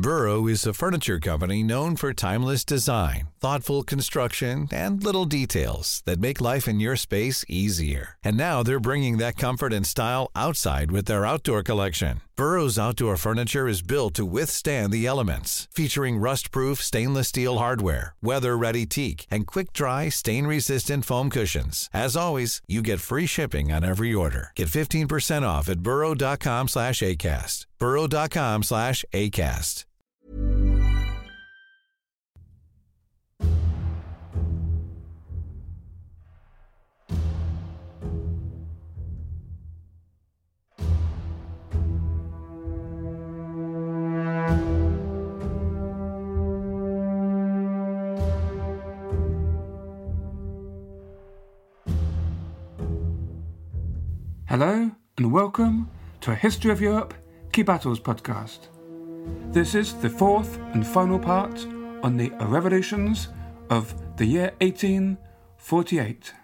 Burrow is a furniture company known for timeless design, thoughtful construction, and little details that make life in your space easier. And now they're bringing that comfort and style outside with their outdoor collection. Burrow's outdoor furniture is built to withstand the elements, featuring rust-proof stainless steel hardware, weather-ready teak, and quick-dry, stain-resistant foam cushions. As always, you get free shipping on every order. Get 15% off at burrow.com/ACAST. burrow.com/ACAST. Hello and welcome to a History of Europe Key Battles podcast. This is the fourth and final part on the revolutions of the year 1848.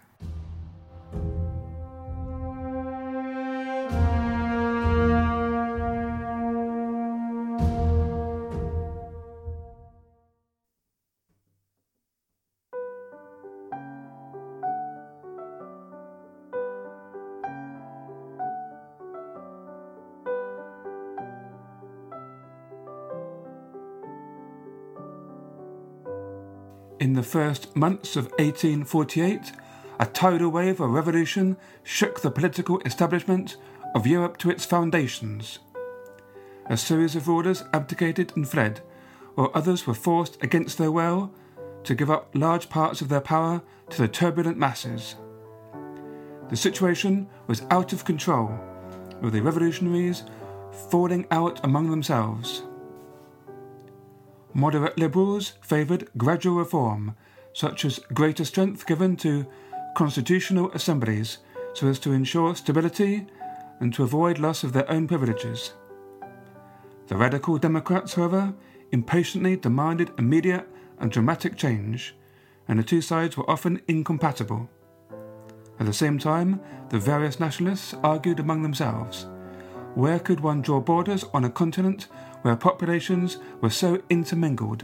In the first months of 1848, a tidal wave of revolution shook the political establishment of Europe to its foundations. A series of rulers abdicated and fled, while others were forced against their will to give up large parts of their power to the turbulent masses. The situation was out of control, with the revolutionaries falling out among themselves. Moderate liberals favoured gradual reform, such as greater strength given to constitutional assemblies so as to ensure stability and to avoid loss of their own privileges. The radical Democrats, however, impatiently demanded immediate and dramatic change, and the two sides were often incompatible. At the same time, the various nationalists argued among themselves. Where could one draw borders on a continent where populations were so intermingled?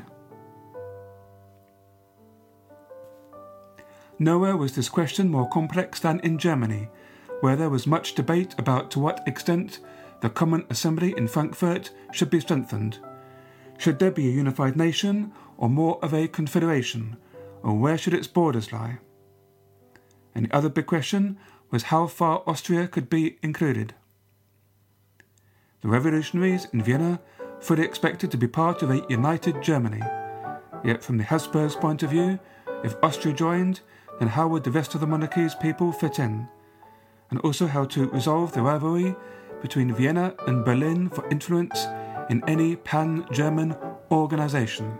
Nowhere was this question more complex than in Germany, where there was much debate about to what extent the Common Assembly in Frankfurt should be strengthened. Should there be a unified nation, or more of a confederation, or where should its borders lie? And the other big question was how far Austria could be included. The revolutionaries in Vienna fully expected to be part of a united Germany. Yet from the Habsburgs' point of view, if Austria joined, then how would the rest of the monarchy's people fit in? And also how to resolve the rivalry between Vienna and Berlin for influence in any pan-German organisation.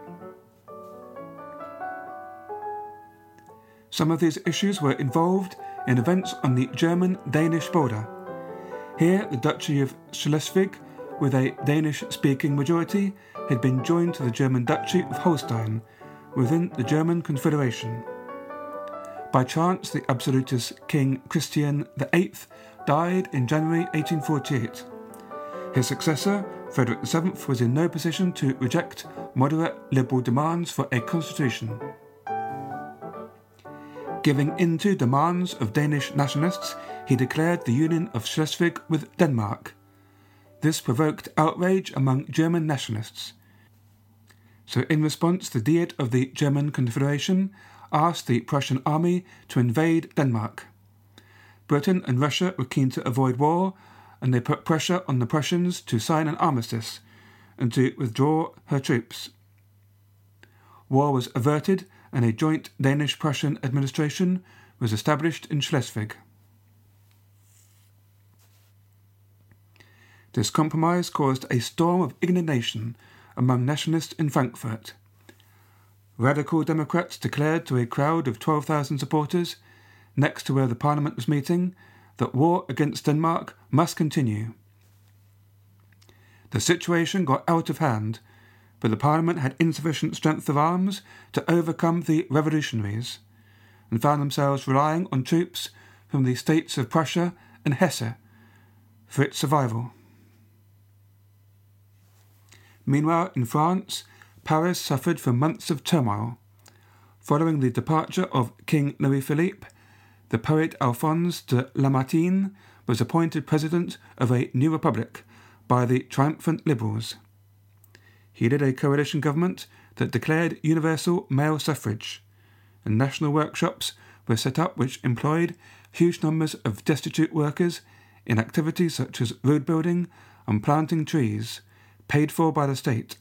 Some of these issues were involved in events on the German-Danish border. Here, the Duchy of Schleswig, with a Danish-speaking majority, had been joined to the German Duchy of Holstein within the German Confederation. By chance, the absolutist King Christian VIII died in January 1848. His successor, Frederick VII, was in no position to reject moderate liberal demands for a constitution. Giving in to demands of Danish nationalists, he declared the union of Schleswig with Denmark. This provoked outrage among German nationalists. So in response, the Diet of the German Confederation asked the Prussian army to invade Denmark. Britain and Russia were keen to avoid war, and they put pressure on the Prussians to sign an armistice and to withdraw her troops. War was averted, and a joint Danish-Prussian administration was established in Schleswig. This compromise caused a storm of indignation among nationalists in Frankfurt. Radical Democrats declared to a crowd of 12,000 supporters, next to where the Parliament was meeting, that war against Denmark must continue. The situation got out of hand, but the Parliament had insufficient strength of arms to overcome the revolutionaries, and found themselves relying on troops from the states of Prussia and Hesse for its survival. Meanwhile, in France, Paris suffered from months of turmoil. Following the departure of King Louis-Philippe, the poet Alphonse de Lamartine was appointed president of a new republic by the triumphant liberals. He led a coalition government that declared universal male suffrage, and national workshops were set up which employed huge numbers of destitute workers in activities such as road building and planting trees, paid for by the state.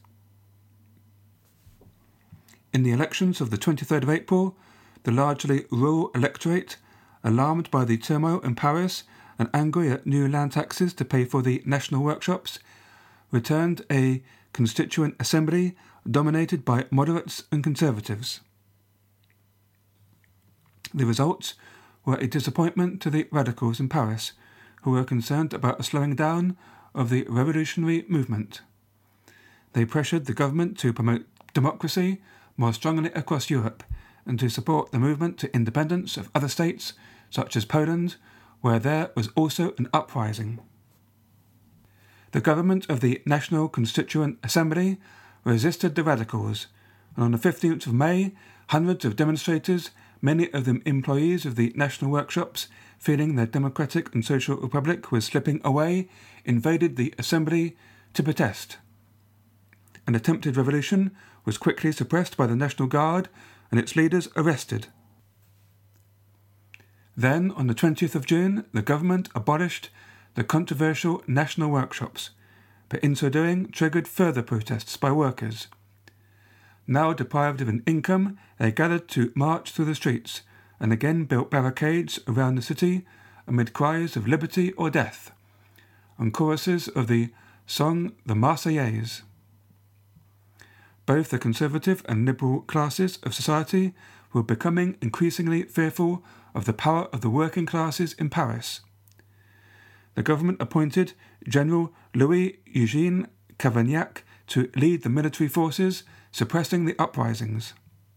In the elections of the 23rd of April, the largely rural electorate, alarmed by the turmoil in Paris and angry at new land taxes to pay for the national workshops, returned a constituent assembly dominated by moderates and conservatives. The results were a disappointment to the radicals in Paris, who were concerned about a slowing down of the revolutionary movement. They pressured the government to promote democracy more strongly across Europe and to support the movement to independence of other states, such as Poland, where there was also an uprising. The government of the National Constituent Assembly resisted the radicals, and on the 15th of May, hundreds of demonstrators, many of them employees of the national workshops, feeling their democratic and social republic was slipping away, invaded the assembly to protest. An attempted revolution was quickly suppressed by the National Guard and its leaders arrested. Then, on the 20th of June, the government abolished the controversial national workshops, but in so doing triggered further protests by workers. Now deprived of an income, they gathered to march through the streets and again built barricades around the city amid cries of liberty or death, and choruses of the song the Marseillaise. Both the conservative and liberal classes of society were becoming increasingly fearful of the power of the working classes in Paris. The government appointed General Louis-Eugène Cavaignac to lead the military forces, suppressing the uprisings.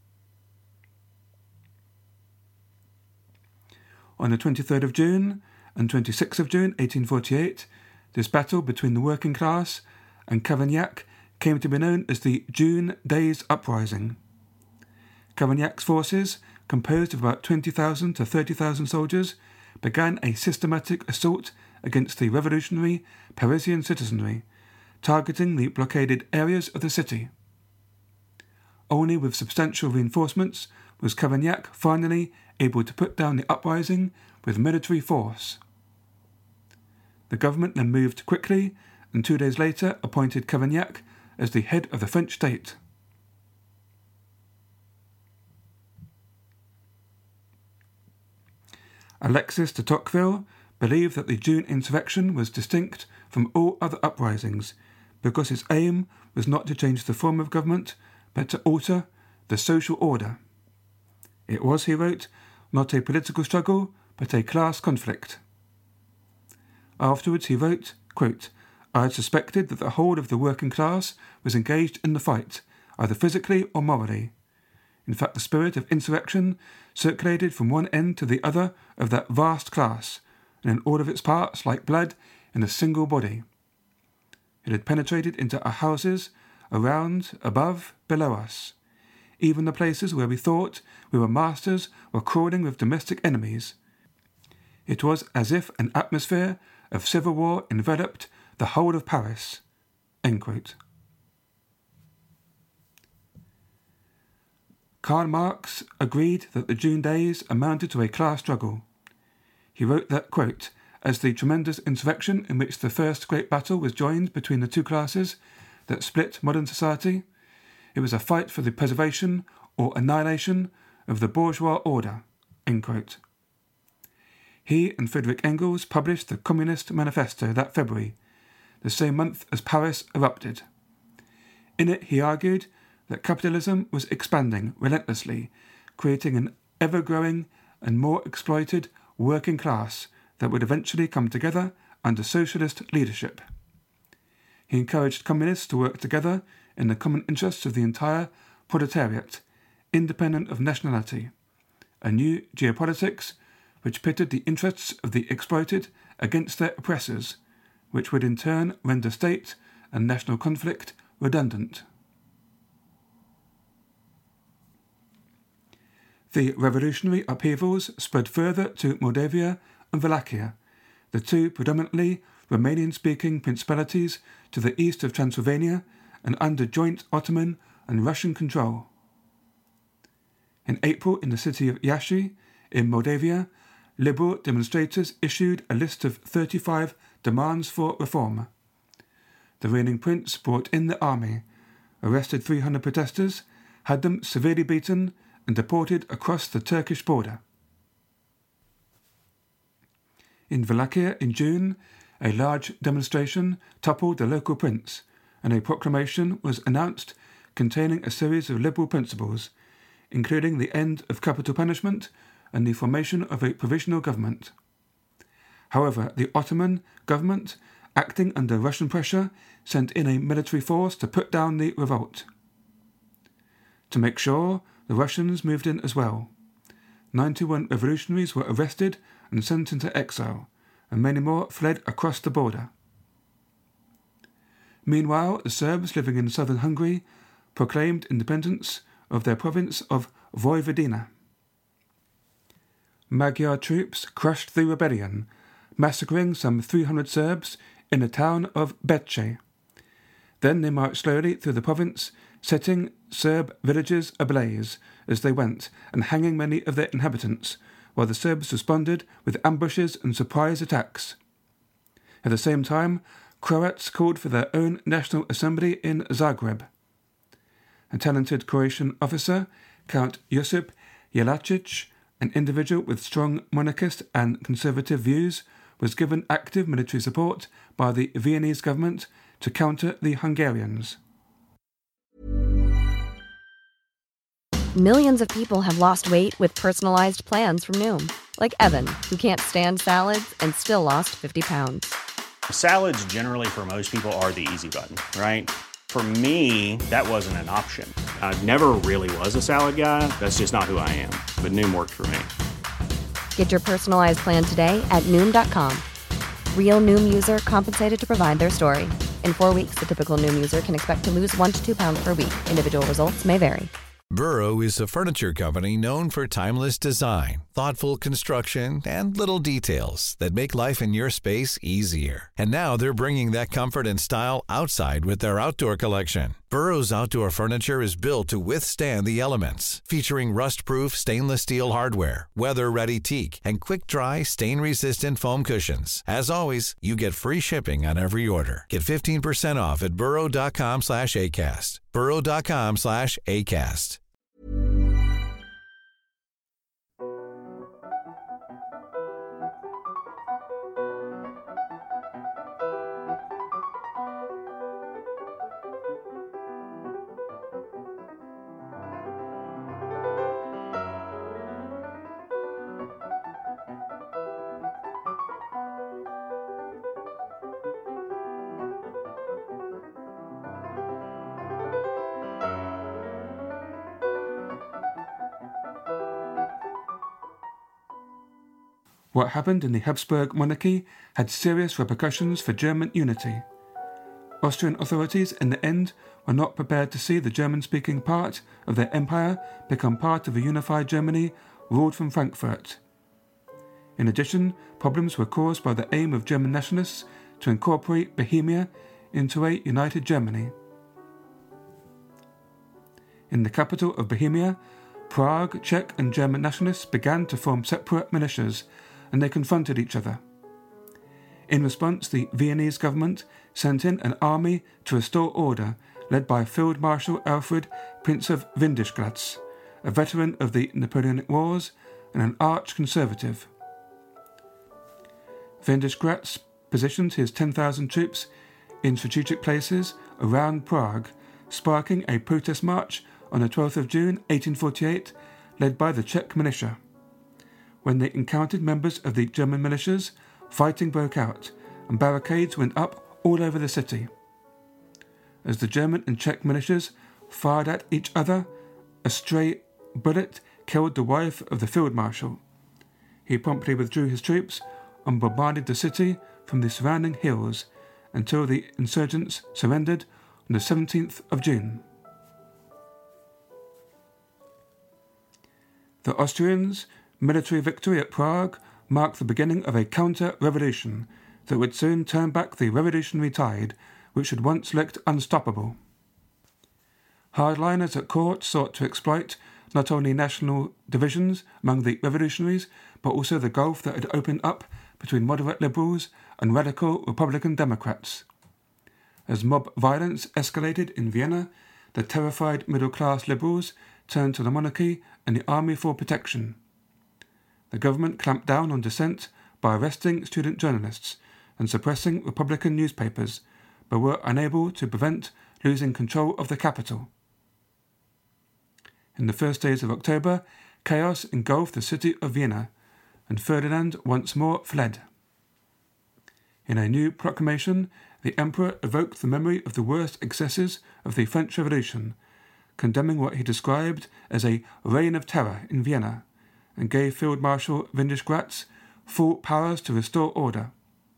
On the 23rd of June and 26th of June 1848, this battle between the working class and Cavaignac came to be known as the June Days Uprising. Cavaignac's forces, composed of about 20,000 to 30,000 soldiers, began a systematic assault against the revolutionary Parisian citizenry, targeting the blockaded areas of the city. Only with substantial reinforcements was Cavaignac finally able to put down the uprising with military force. The government then moved quickly and 2 days later appointed Cavaignac as the head of the French state. Alexis de Tocqueville believed that the June insurrection was distinct from all other uprisings because its aim was not to change the form of government but to alter the social order. It was, he wrote, not a political struggle but a class conflict. Afterwards he wrote, quote, I had suspected that the whole of the working class was engaged in the fight, either physically or morally. In fact, the spirit of insurrection circulated from one end to the other of that vast class, and in all of its parts, like blood, in a single body. It had penetrated into our houses, around, above, below us. Even the places where we thought we were masters were crawling with domestic enemies. It was as if an atmosphere of civil war enveloped the whole of Paris. End quote. Karl Marx agreed that the June days amounted to a class struggle. He wrote that, quote, as the tremendous insurrection in which the first great battle was joined between the two classes that split modern society, it was a fight for the preservation or annihilation of the bourgeois order. End quote. He and Friedrich Engels published the Communist Manifesto that February, the same month as Paris erupted. In it he argued that capitalism was expanding relentlessly, creating an ever-growing and more exploited working class that would eventually come together under socialist leadership. He encouraged communists to work together in the common interests of the entire proletariat, independent of nationality, a new geopolitics which pitted the interests of the exploited against their oppressors, which would in turn render state and national conflict redundant. The revolutionary upheavals spread further to Moldavia and Wallachia, the two predominantly Romanian-speaking principalities to the east of Transylvania and under joint Ottoman and Russian control. In April, in the city of Iași, in Moldavia, liberal demonstrators issued a list of 35 demands for reform. The reigning prince brought in the army, arrested 300 protesters, had them severely beaten, and deported across the Turkish border. In Wallachia in June, a large demonstration toppled the local prince, and a proclamation was announced containing a series of liberal principles, including the end of capital punishment and the formation of a provisional government. However, the Ottoman government, acting under Russian pressure, sent in a military force to put down the revolt. To make sure, the Russians moved in as well. 91 revolutionaries were arrested and sent into exile, and many more fled across the border. Meanwhile, the Serbs living in southern Hungary proclaimed independence of their province of Vojvodina. Magyar troops crushed the rebellion, massacring some 300 Serbs in the town of Becce. Then they marched slowly through the province, setting Serb villages ablaze as they went and hanging many of their inhabitants, while the Serbs responded with ambushes and surprise attacks. At the same time, Croats called for their own national assembly in Zagreb. A talented Croatian officer, Count Josip Jelačić, an individual with strong monarchist and conservative views, was given active military support by the Viennese government to counter the Hungarians. Millions of people have lost weight with personalized plans from Noom, like Evan, who can't stand salads and still lost 50 pounds. Salads generally for most people are the easy button, right? For me, that wasn't an option. I never really was a salad guy. That's just not who I am. But Noom worked for me. Get your personalized plan today at Noom.com. Real Noom user compensated to provide their story. In 4 weeks, the typical Noom user can expect to lose 1 to 2 pounds per week. Individual results may vary. Burrow is a furniture company known for timeless design, thoughtful construction, and little details that make life in your space easier. And now they're bringing that comfort and style outside with their outdoor collection. Burrow's outdoor furniture is built to withstand the elements, featuring rust-proof stainless steel hardware, weather-ready teak, and quick-dry, stain-resistant foam cushions. As always, you get free shipping on every order. Get 15% off at burrow.com/ACAST. burrow.com/ACAST. What happened in the Habsburg monarchy had serious repercussions for German unity. Austrian authorities in the end were not prepared to see the German-speaking part of their empire become part of a unified Germany ruled from Frankfurt. In addition, problems were caused by the aim of German nationalists to incorporate Bohemia into a united Germany. In the capital of Bohemia, Prague, Czech and German nationalists began to form separate militias, and they confronted each other. In response, the Viennese government sent in an army to restore order, led by Field Marshal Alfred, Prince of Windischgratz, a veteran of the Napoleonic Wars and an arch-conservative. Windischgratz positioned his 10,000 troops in strategic places around Prague, sparking a protest march on the 12th of June 1848, led by the Czech militia. When they encountered members of the German militias, fighting broke out, and barricades went up all over the city. As the German and Czech militias fired at each other, a stray bullet killed the wife of the field marshal. He promptly withdrew his troops and bombarded the city from the surrounding hills until the insurgents surrendered, on the 17th of June. The Austrians' military victory at Prague marked the beginning of a counter-revolution that would soon turn back the revolutionary tide which had once looked unstoppable. Hardliners at court sought to exploit not only national divisions among the revolutionaries, but also the gulf that had opened up between moderate liberals and radical Republican Democrats. As mob violence escalated in Vienna, the terrified middle-class liberals turned to the monarchy and the army for protection. The government clamped down on dissent by arresting student journalists and suppressing Republican newspapers, but were unable to prevent losing control of the capital. In the first days of October, chaos engulfed the city of Vienna, and Ferdinand once more fled. In a new proclamation, the emperor evoked the memory of the worst excesses of the French Revolution, condemning what he described as a reign of terror in Vienna, and gave Field Marshal Windisch-Gratz full powers to restore order.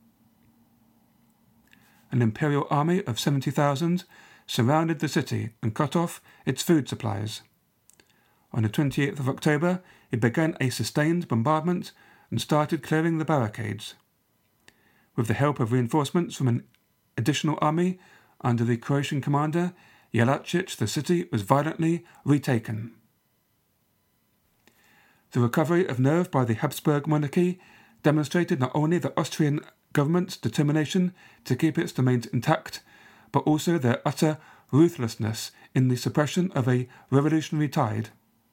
An imperial army of 70,000 surrounded the city and cut off its food supplies. On the 28th of October, it began a sustained bombardment and started clearing the barricades. With the help of reinforcements from an additional army under the Croatian commander Jelačić, the city was violently retaken. The recovery of nerve by the Habsburg monarchy demonstrated not only the Austrian government's determination to keep its domains intact, but also their utter ruthlessness in the suppression of a revolutionary tide.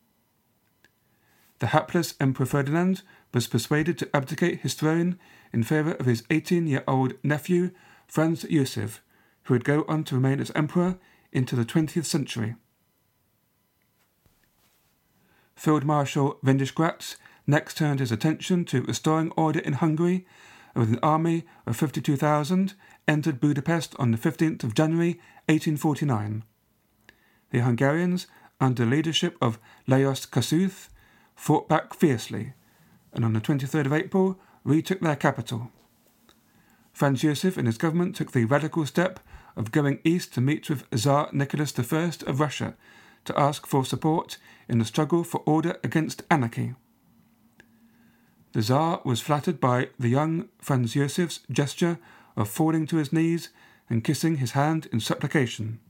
The hapless Emperor Ferdinand was persuaded to abdicate his throne in favour of his 18-year-old nephew, Franz Josef, who would go on to remain as emperor into the 20th century. Field Marshal Windisch-Gratz next turned his attention to restoring order in Hungary, and with an army of 52,000 entered Budapest on the 15th of January 1849. The Hungarians, under the leadership of Lajos Kossuth, fought back fiercely, and on the 23rd of April retook their capital. Franz Josef and his government took the radical step of going east to meet with Tsar Nicholas I of Russia to ask for support in the struggle for order against anarchy. The Tsar was flattered by the young Franz Josef's gesture of falling to his knees and kissing his hand in supplication.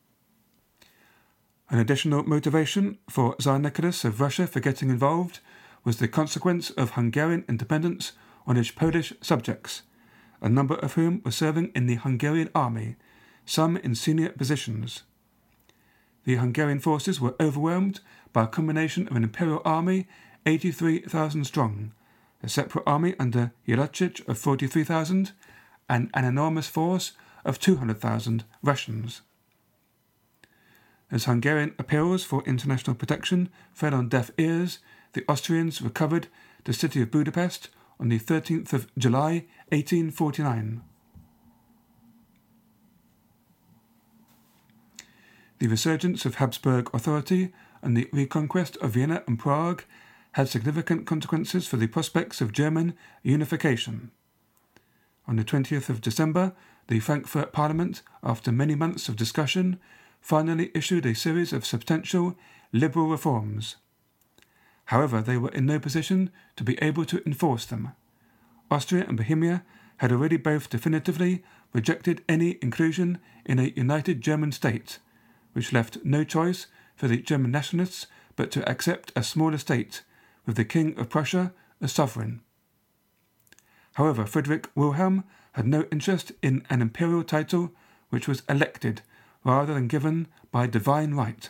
An additional motivation for Tsar Nicholas of Russia for getting involved was the consequence of Hungarian independence on his Polish subjects, a number of whom were serving in the Hungarian army, some in senior positions. The Hungarian forces were overwhelmed by a combination of an imperial army 83,000 strong, a separate army under Jelačić of 43,000, and an enormous force of 200,000 Russians. As Hungarian appeals for international protection fell on deaf ears, the Austrians recovered the city of Budapest on the 13th of July 1849. The resurgence of Habsburg authority and the reconquest of Vienna and Prague had significant consequences for the prospects of German unification. On the 20th of December, the Frankfurt Parliament, after many months of discussion, finally issued a series of substantial liberal reforms. However, they were in no position to be able to enforce them. Austria and Bohemia had already both definitively rejected any inclusion in a united German state, which left no choice for the German nationalists but to accept a smaller state, with the King of Prussia as sovereign. However, Friedrich Wilhelm had no interest in an imperial title which was elected rather than given by divine right.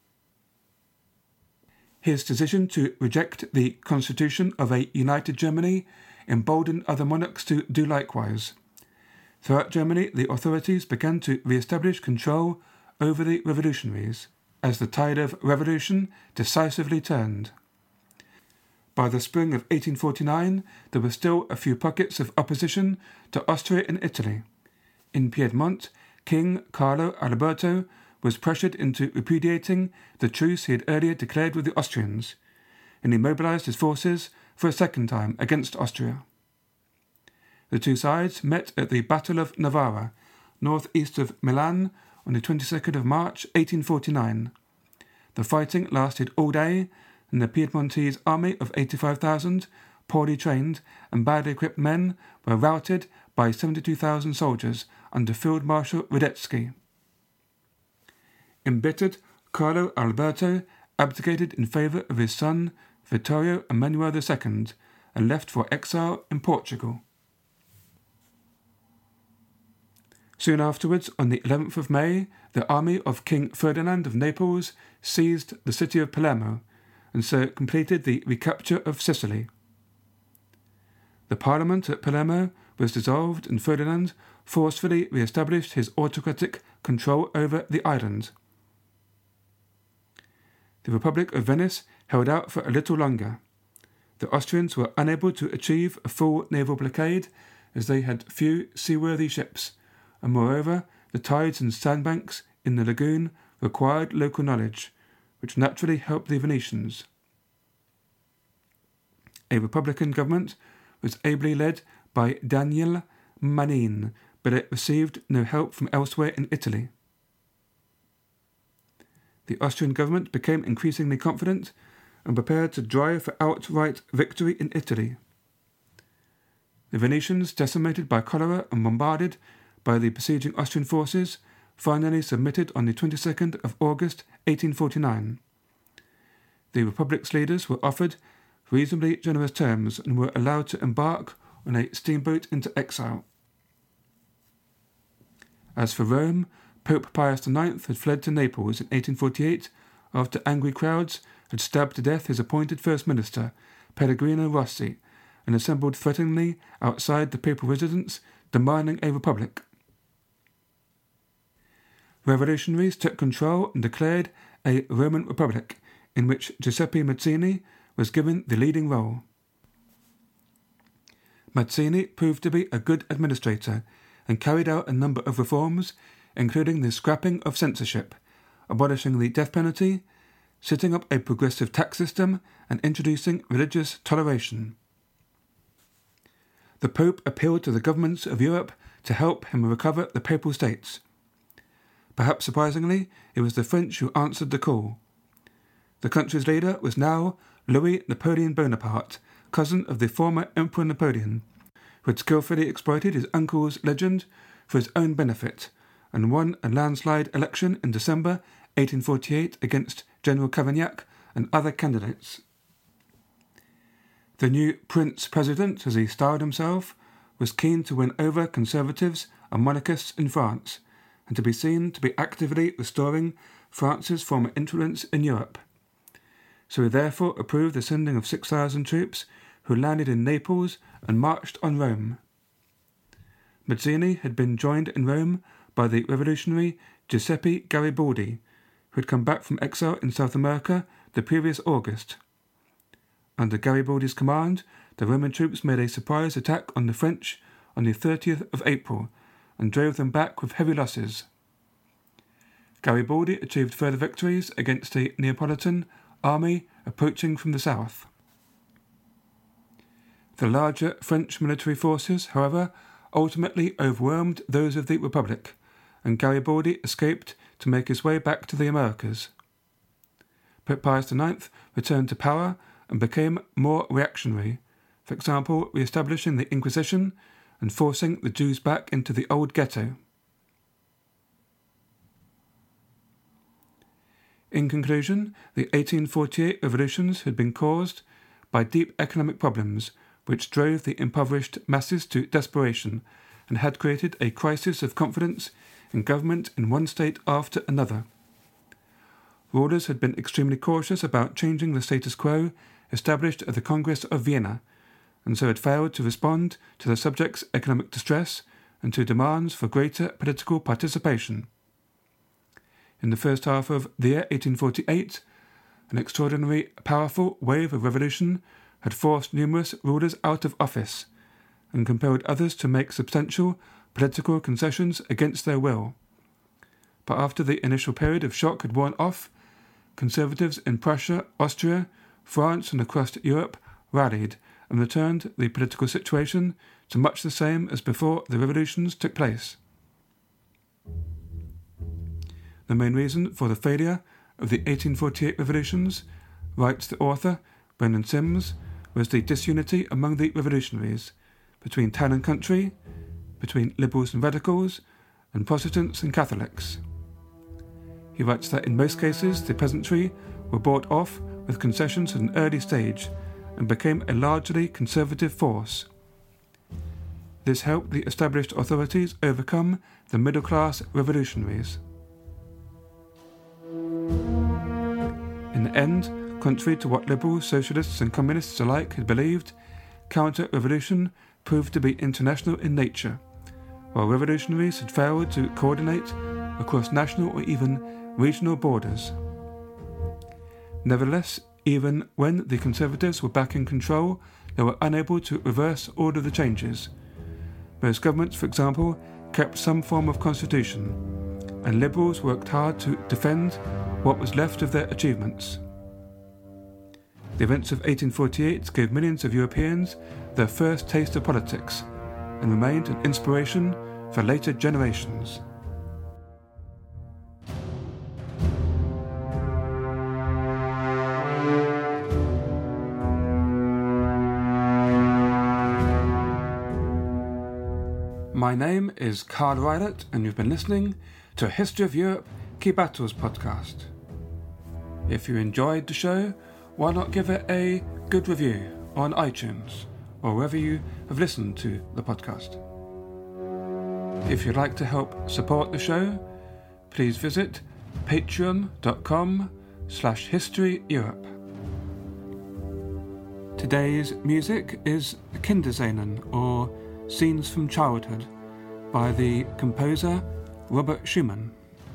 His decision to reject the constitution of a united Germany emboldened other monarchs to do likewise. Throughout Germany, the authorities began to re-establish control over the revolutionaries, as the tide of revolution decisively turned. By the spring of 1849, there were still a few pockets of opposition to Austria in Italy. In Piedmont, King Carlo Alberto was pressured into repudiating the truce he had earlier declared with the Austrians, and he mobilized his forces for a second time against Austria. The two sides met at the Battle of Novara, northeast of Milan, on the 22nd of March 1849. The fighting lasted all day, and the Piedmontese army of 85,000, poorly trained and badly equipped men, were routed by 72,000 soldiers under Field Marshal Radetzky. Embittered, Carlo Alberto abdicated in favour of his son Vittorio Emmanuel II and left for exile in Portugal. Soon afterwards, on the 11th of May, the army of King Ferdinand of Naples seized the city of Palermo and so completed the recapture of Sicily. The parliament at Palermo was dissolved and Ferdinand forcefully re-established his autocratic control over the island. The Republic of Venice held out for a little longer. The Austrians were unable to achieve a full naval blockade as they had few seaworthy ships, and moreover the tides and sandbanks in the lagoon required local knowledge, which naturally helped the Venetians. A Republican government was ably led by Daniele Manin, but it received no help from elsewhere in Italy. The Austrian government became increasingly confident and prepared to drive for outright victory in Italy. The Venetians, decimated by cholera and bombarded by the besieging Austrian forces, finally submitted on the 22nd of August 1849. The Republic's leaders were offered reasonably generous terms and were allowed to embark on a steamboat into exile. As for Rome, Pope Pius IX had fled to Naples in 1848 after angry crowds had stabbed to death his appointed First Minister, Pellegrino Rossi, and assembled threateningly outside the papal residence, demanding a republic. Revolutionaries took control and declared a Roman Republic, in which Giuseppe Mazzini was given the leading role. Mazzini proved to be a good administrator and carried out a number of reforms, including the scrapping of censorship, abolishing the death penalty, setting up a progressive tax system, and introducing religious toleration. The Pope appealed to the governments of Europe to help him recover the Papal States. Perhaps surprisingly, it was the French who answered the call. The country's leader was now Louis Napoleon Bonaparte, cousin of the former Emperor Napoleon, who had skillfully exploited his uncle's legend for his own benefit and won a landslide election in December 1848 against General Cavaignac and other candidates. The new Prince President, as he styled himself, was keen to win over conservatives and monarchists in France, and to be seen to be actively restoring France's former influence in Europe. So he therefore approved the sending of 6,000 troops who landed in Naples and marched on Rome. Mazzini had been joined in Rome by the revolutionary Giuseppe Garibaldi, who had come back from exile in South America the previous August. Under Garibaldi's command, the Roman troops made a surprise attack on the French on the 30th of April and drove them back with heavy losses. Garibaldi achieved further victories against a Neapolitan army approaching from the south. The larger French military forces, however, ultimately overwhelmed those of the Republic, and Garibaldi escaped to make his way back to the Americas. Pope Pius IX returned to power and became more reactionary, for example, re-establishing the Inquisition and forcing the Jews back into the old ghetto. In conclusion, the 1848 revolutions had been caused by deep economic problems which drove the impoverished masses to desperation and had created a crisis of confidence in government in one state after another. Rulers had been extremely cautious about changing the status quo established at the Congress of Vienna, and so had failed to respond to the subjects' economic distress and to demands for greater political participation. In the first half of the year 1848, an extraordinary, powerful wave of revolution had forced numerous rulers out of office and compelled others to make substantial political concessions against their will. But after the initial period of shock had worn off, conservatives in Prussia, Austria, France and across Europe rallied and returned the political situation to much the same as before the revolutions took place. The main reason for the failure of the 1848 revolutions, writes the author Brendan Sims, was the disunity among the revolutionaries, between town and country, between liberals and radicals, and Protestants and Catholics. He writes that in most cases the peasantry were bought off with concessions at an early stage and became a largely conservative force. This helped the established authorities overcome the middle-class revolutionaries. In the end, contrary to what liberals, socialists and communists alike had believed, counter-revolution proved to be international in nature, while revolutionaries had failed to coordinate across national or even regional borders. Nevertheless, even when the Conservatives were back in control, they were unable to reverse all of the changes. Most governments, for example, kept some form of constitution, and liberals worked hard to defend what was left of their achievements. The events of 1848 gave millions of Europeans their first taste of politics and remained an inspiration for later generations. My name is Carl Rylett, and you've been listening to a History of Europe Key Battles podcast. If you enjoyed the show, why not give it a good review on iTunes or wherever you have listened to the podcast. If you'd like to help support the show, please visit patreon.com/historyeurope. Today's music is Kinderscenen, or Scenes from Childhood, by the composer Robert Schumann.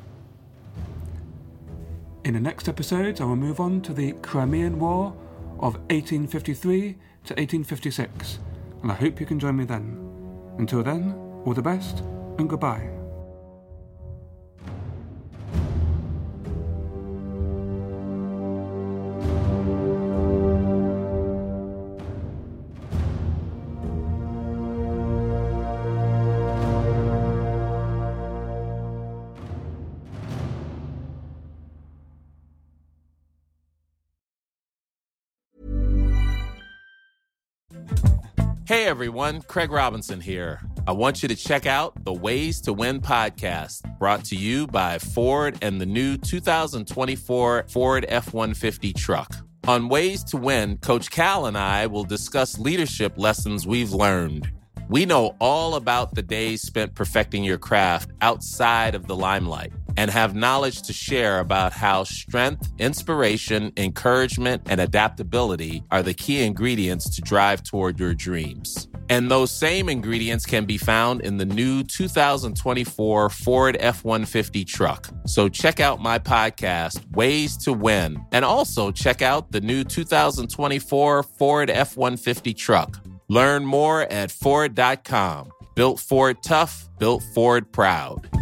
In the next episode, I will move on to the Crimean War of 1853 to 1856, and I hope you can join me then. Until then, all the best, and goodbye. Hey everyone, Craig Robinson here. I want you to check out the Ways to Win podcast, brought to you by Ford and the new 2024 Ford F-150 truck. On Ways to Win, Coach Cal and I will discuss leadership lessons we've learned. We know all about the days spent perfecting your craft outside of the limelight and have knowledge to share about how strength, inspiration, encouragement, and adaptability are the key ingredients to drive toward your dreams. And those same ingredients can be found in the new 2024 Ford F-150 truck. So check out my podcast, Ways to Win, and also check out the new 2024 Ford F-150 truck. Learn more at Ford.com. Built Ford tough, built Ford proud.